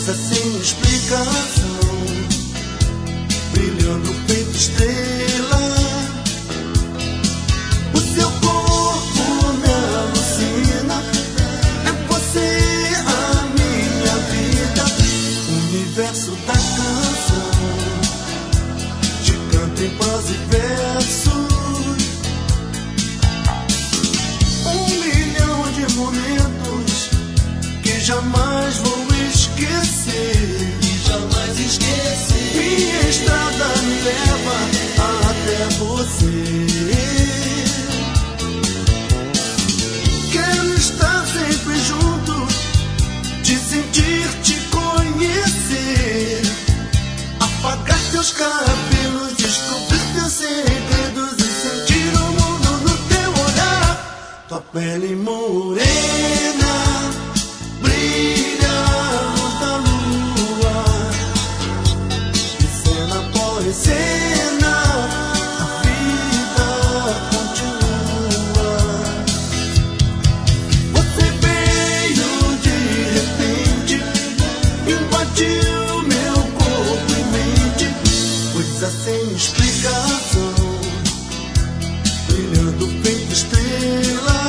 coisa sem explicação, brilhando feito estrela. O seu corpo me alucina, é você a minha vida. Universo da canção, te canto em prosa e versos. 1 milhão de momentos que jamais vou esquecer. Jamais esquecer. Minha estrada me leva até você. Quero estar sempre junto, te sentir, te conhecer. Apagar teus cabelos, descobrir teus segredos e sentir o mundo no teu olhar. Tua pele morena brilha à luz da lua, e cena após cena a vida continua. Você veio de repente, invadiu meu corpo e mente, coisa sem explicação, brilhando feito estrela.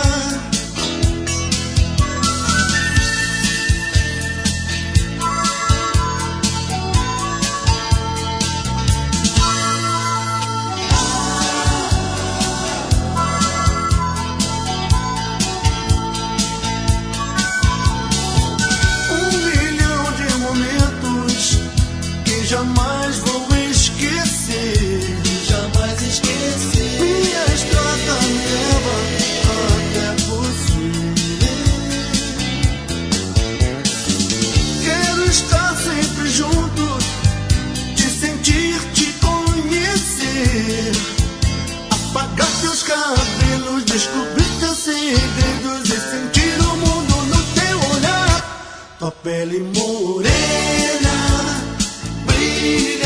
Jamais vou esquecer. Jamais esquecer. Minha estrada me leva até você. Quero estar sempre junto, te sentir, te conhecer. Apagar teus cabelos, descobrir teus segredos e sentir o mundo no teu olhar. Tua pele morena brilha